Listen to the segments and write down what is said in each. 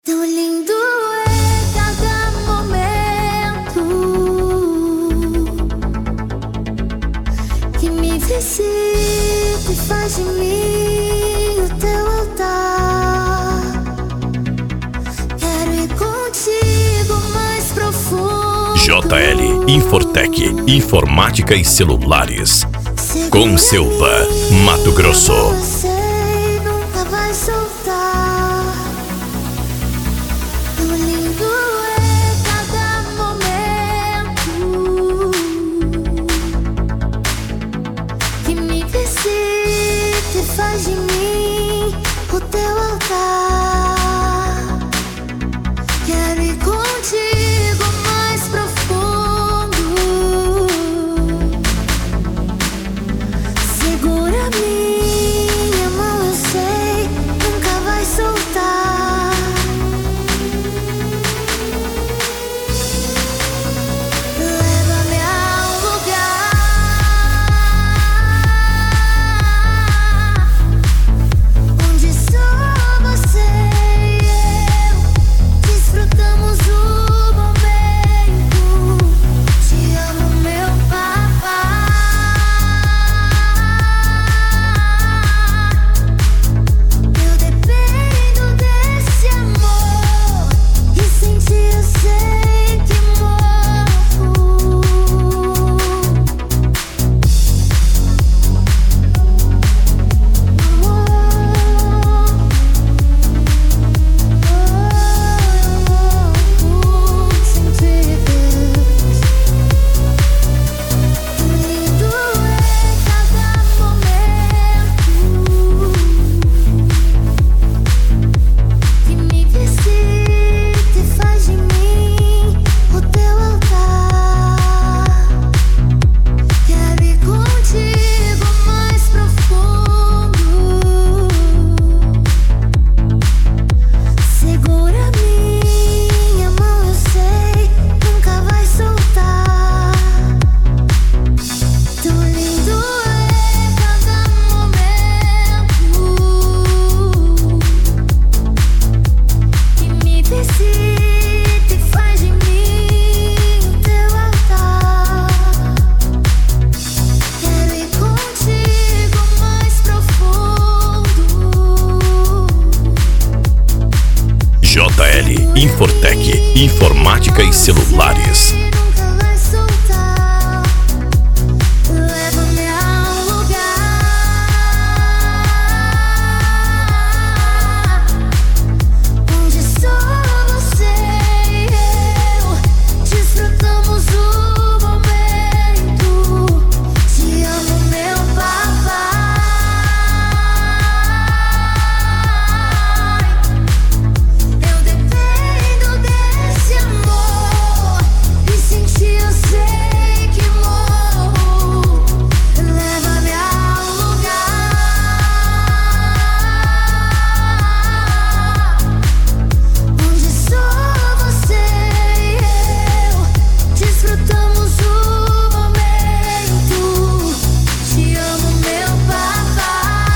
Tão lindo é cada momento que me visita e faz de mim o teu altar. Quero ir contigo mais profundo. JL Infortec, informática e celulares. Com Silva, Mato Grosso. Você nunca vai soltar. Tão lindo é cada momento que me visita e faz de mim o teu altar. Quero ir contigo mais profundo. Segura minha mão, eu sei, nunca vai soltar. Leva-me a um lugar onde só você e eu desfrutamos o momento. Te amo, meu papai. Eu dependo desse amor e sentir eu sei que morro. Sentir Deus. Lindo é cada momento que me visita e faz de mim o teu altar. Quero ir contigo mais profundo. Segura minha mão, eu sei, nunca vai soltar. Tão lindo é cada momento que me visita e faz de mim o teu altar. Quero ir contigo mais profundo. JL Infortec, informática e celulares. Nunca vai soltar. Leva-me a um lugar onde só você e eu desfrutamos o momento. Te amo, meu papai. Eu dependo desse amor e sentir eu sei que morro. Leva-me a um lugar onde só você e eu desfrutamos o momento. Te amo, meu papai.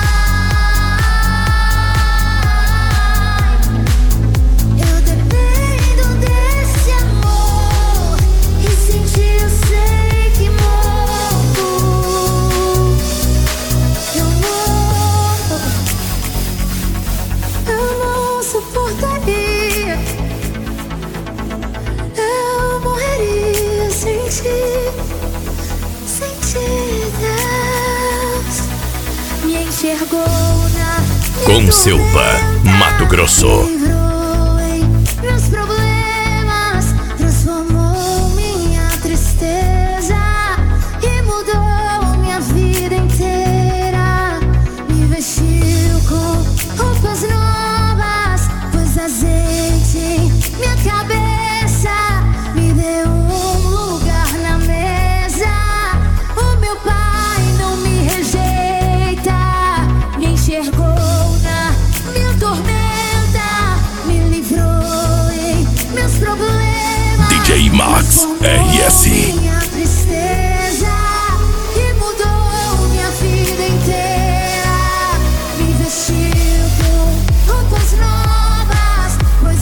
Eu dependo desse amor e sentir eu sei que morro. Eu morro. Eu não suportaria. Eu morreria sem ti, Deus. Me enxergou na Com Silva, Mato Grosso. livrou em meus problemas, transformou minha tristeza e mudou minha vida inteira. Me vestiu com roupas novas, pôs azeite em minha cabeça, me deu um lugar na mesa. O meu pai não me rejeita, me enxergou na minha tormenta, me livrou em meus problemas. DJ Max RS. Minha tristeza e mudou minha vida inteira. Me vestiu com roupas novas,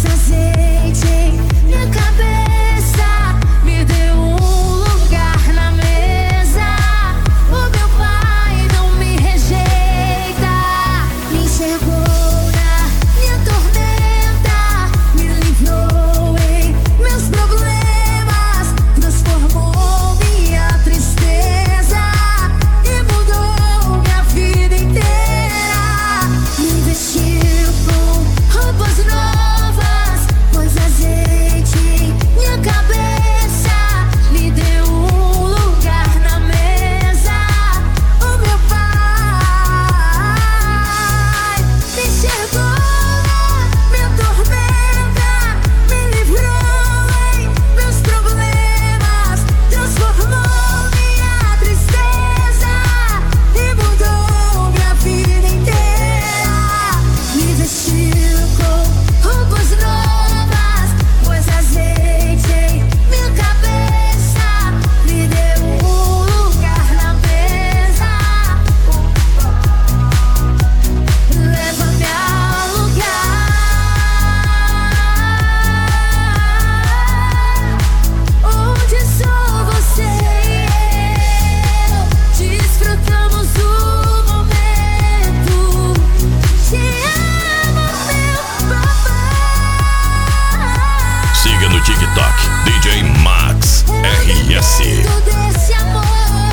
Desse amor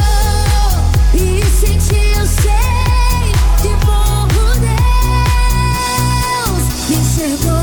e sentir, eu sei que bom Deus me enxergou.